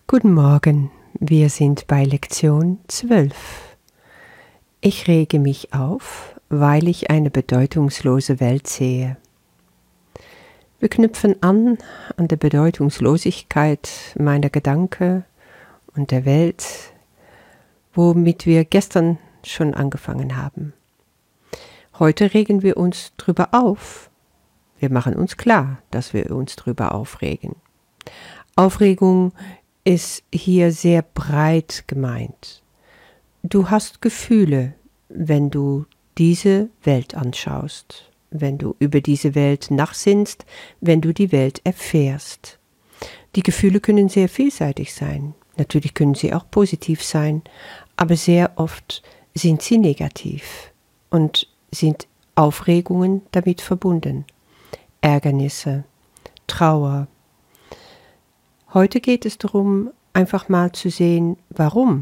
Guten Morgen, wir sind bei Lektion 12. Ich rege mich auf, weil ich eine bedeutungslose Welt sehe. Wir knüpfen an der Bedeutungslosigkeit meiner Gedanken und der Welt, womit wir gestern schon angefangen haben. Heute regen wir uns drüber auf. Wir machen uns klar, dass wir uns drüber aufregen. Aufregung ist hier sehr breit gemeint. Du hast Gefühle, wenn du diese Welt anschaust, wenn du über diese Welt nachsinnst, wenn du die Welt erfährst. Die Gefühle können sehr vielseitig sein. Natürlich können sie auch positiv sein, aber sehr oft sind sie negativ und sind Aufregungen damit verbunden. Ärgernisse, Trauer. Heute geht es darum, einfach mal zu sehen, warum.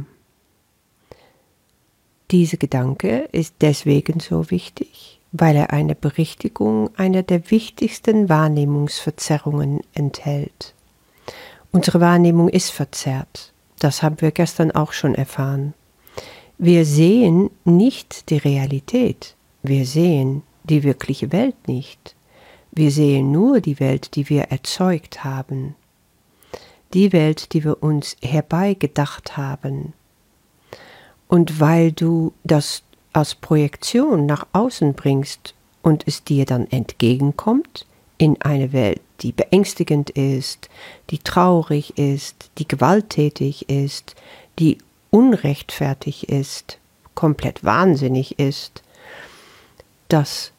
Dieser Gedanke ist deswegen so wichtig, weil er eine Berichtigung einer der wichtigsten Wahrnehmungsverzerrungen enthält. Unsere Wahrnehmung ist verzerrt. Das haben wir gestern auch schon erfahren. Wir sehen nicht die Realität. Wir sehen die wirkliche Welt nicht. Wir sehen nur die Welt, die wir erzeugt haben. Die Welt, die wir uns herbeigedacht haben. Und weil du das als Projektion nach außen bringst und es dir dann entgegenkommt, in eine Welt, die beängstigend ist, die traurig ist, die gewalttätig ist, die unrechtfertig ist, komplett wahnsinnig ist, das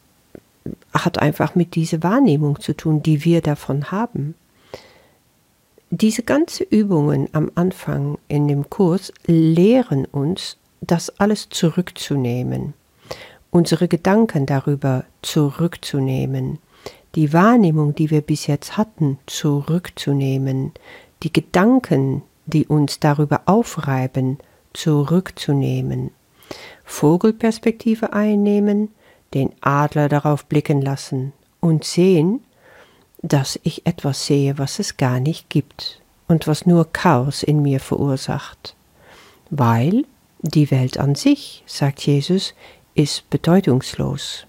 hat einfach mit dieser Wahrnehmung zu tun, die wir davon haben. Diese ganzen Übungen am Anfang in dem Kurs lehren uns, das alles zurückzunehmen, unsere Gedanken darüber zurückzunehmen, die Wahrnehmung, die wir bis jetzt hatten, zurückzunehmen, die Gedanken, die uns darüber aufreiben, zurückzunehmen, Vogelperspektive einnehmen, den Adler darauf blicken lassen und sehen, dass ich etwas sehe, was es gar nicht gibt und was nur Chaos in mir verursacht. Weil die Welt an sich, sagt Jesus, ist bedeutungslos.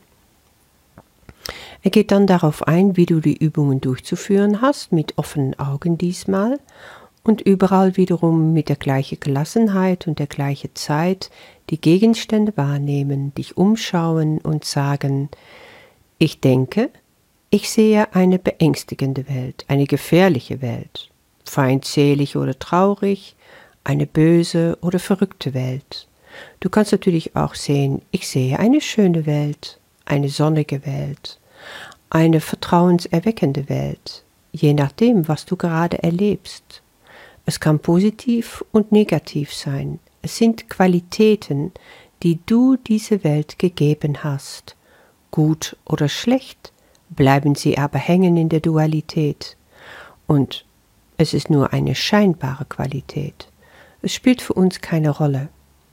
Er geht dann darauf ein, wie du die Übungen durchzuführen hast, mit offenen Augen diesmal und überall wiederum mit der gleichen Gelassenheit und der gleichen Zeit die Gegenstände wahrnehmen, dich umschauen und sagen, ich denke, ich sehe eine beängstigende Welt, eine gefährliche Welt, feindselig oder traurig, eine böse oder verrückte Welt. Du kannst natürlich auch sehen, ich sehe eine schöne Welt, eine sonnige Welt, eine vertrauenserweckende Welt, je nachdem, was du gerade erlebst. Es kann positiv und negativ sein. Es sind Qualitäten, die du dieser Welt gegeben hast, gut oder schlecht. Bleiben sie aber hängen in der Dualität. Und es ist nur eine scheinbare Qualität. Es spielt für uns keine Rolle.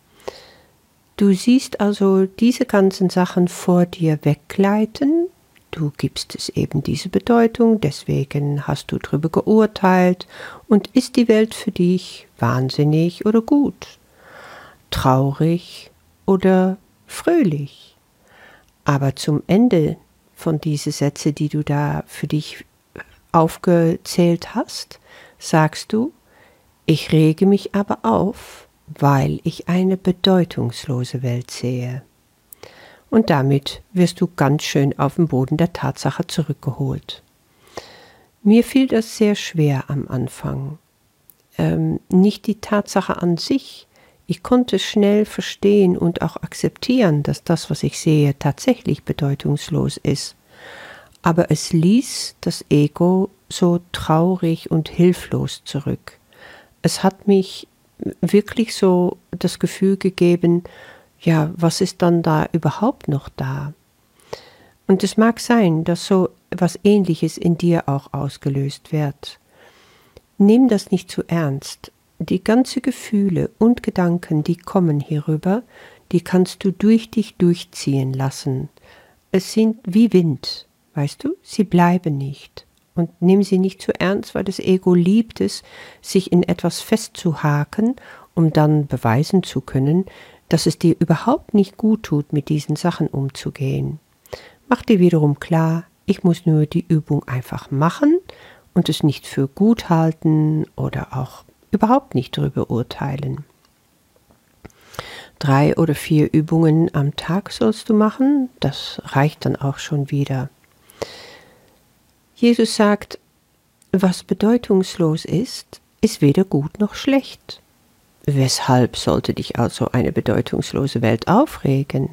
Du siehst also diese ganzen Sachen vor dir weggleiten. Du gibst es eben diese Bedeutung, deswegen hast du darüber geurteilt. Und ist die Welt für dich wahnsinnig oder gut? Traurig oder fröhlich? Aber zum Ende von diesen Sätzen, die du da für dich aufgezählt hast, sagst du, ich rege mich aber auf, weil ich eine bedeutungslose Welt sehe. Und damit wirst du ganz schön auf den Boden der Tatsache zurückgeholt. Mir fiel das sehr schwer am Anfang. Nicht die Tatsache an sich. Ich konnte schnell verstehen und auch akzeptieren, dass das, was ich sehe, tatsächlich bedeutungslos ist. Aber es ließ das Ego so traurig und hilflos zurück. Es hat mich wirklich so das Gefühl gegeben, ja, was ist dann da überhaupt noch da? Und es mag sein, dass so etwas Ähnliches in dir auch ausgelöst wird. Nimm das nicht zu ernst. Die ganzen Gefühle und Gedanken, die kommen hierüber, die kannst du durch dich durchziehen lassen. Es sind wie Wind, weißt du, sie bleiben nicht. und nimm sie nicht zu ernst, weil das Ego liebt es, sich in etwas festzuhaken, um dann beweisen zu können, dass es dir überhaupt nicht gut tut, mit diesen Sachen umzugehen. Mach dir wiederum klar, ich muss nur die Übung einfach machen und es nicht für gut halten oder auch überhaupt nicht darüber urteilen. 3 oder 4 Übungen am Tag sollst du machen, das reicht dann auch schon wieder. Jesus sagt, was bedeutungslos ist, ist weder gut noch schlecht. Weshalb sollte dich also eine bedeutungslose Welt aufregen?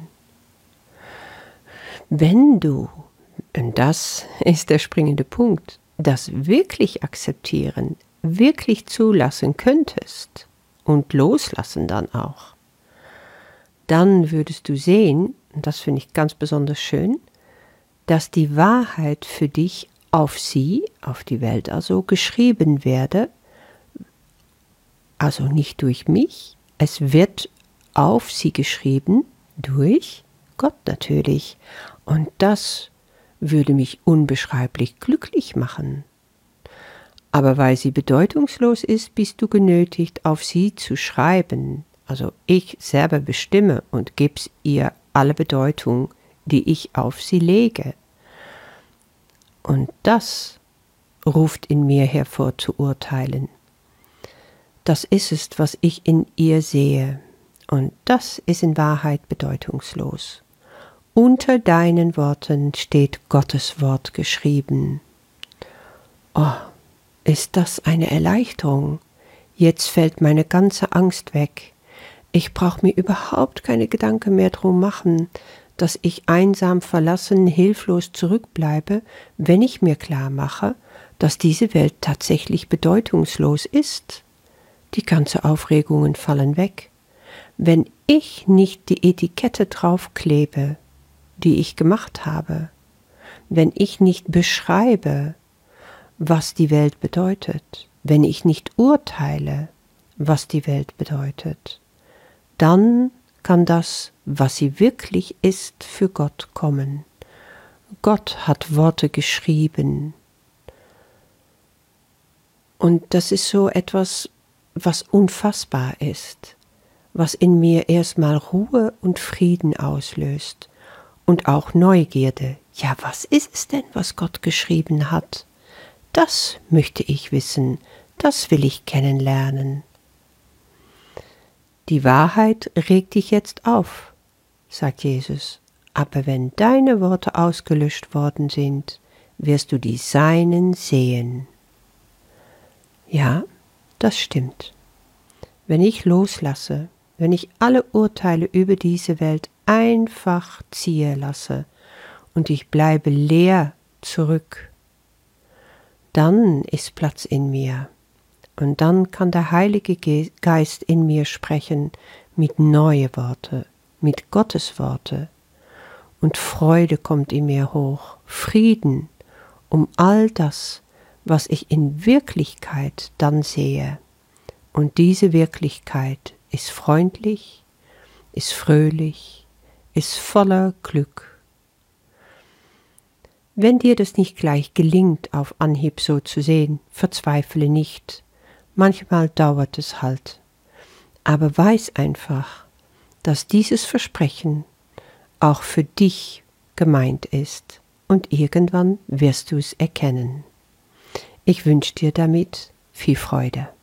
Wenn du, und das ist der springende Punkt, das wirklich akzeptieren, wirklich zulassen könntest und loslassen dann auch, dann würdest du sehen, und das finde ich ganz besonders schön, dass die Wahrheit für dich auf sie, auf die Welt also, geschrieben werde, also nicht durch mich, es wird auf sie geschrieben durch Gott natürlich. Und das würde mich unbeschreiblich glücklich machen. Aber weil sie bedeutungslos ist, bist du genötigt, auf sie zu schreiben. Also ich selber bestimme und gebe ihr alle Bedeutung, die ich auf sie lege. Und das ruft in mir hervor zu urteilen. Das ist es, was ich in ihr sehe. Und das ist in Wahrheit bedeutungslos. Unter deinen Worten steht Gottes Wort geschrieben. Oh, ist das eine Erleichterung? Jetzt fällt meine ganze Angst weg. Ich brauche mir überhaupt keine Gedanken mehr drum machen, dass ich einsam, verlassen, hilflos zurückbleibe, wenn ich mir klar mache, dass diese Welt tatsächlich bedeutungslos ist. Die ganzen Aufregungen fallen weg. Wenn ich nicht die Etikette draufklebe, die ich gemacht habe, wenn ich nicht beschreibe, was die Welt bedeutet, wenn ich nicht urteile, was die Welt bedeutet, dann kann das, was sie wirklich ist, für Gott kommen. Gott hat Worte geschrieben. Und das ist so etwas, was unfassbar ist, was in mir erstmal Ruhe und Frieden auslöst und auch Neugierde. Ja, was ist es denn, was Gott geschrieben hat? Das möchte ich wissen, das will ich kennenlernen. Die Wahrheit regt dich jetzt auf, sagt Jesus, aber wenn deine Worte ausgelöscht worden sind, wirst du die Seinen sehen. Ja, das stimmt. Wenn ich loslasse, wenn ich alle Urteile über diese Welt einfach ziehen lasse und ich bleibe leer zurück, dann ist Platz in mir. Und dann kann der Heilige Geist in mir sprechen mit neuen Worten, mit Gottes Worte. Und Freude kommt in mir hoch, Frieden um all das, was ich in Wirklichkeit dann sehe. Und diese Wirklichkeit ist freundlich, ist fröhlich, ist voller Glück. Wenn dir das nicht gleich gelingt, auf Anhieb so zu sehen, verzweifle nicht. Manchmal dauert es halt. Aber weiß einfach, dass dieses Versprechen auch für dich gemeint ist und irgendwann wirst du es erkennen. Ich wünsche dir damit viel Freude.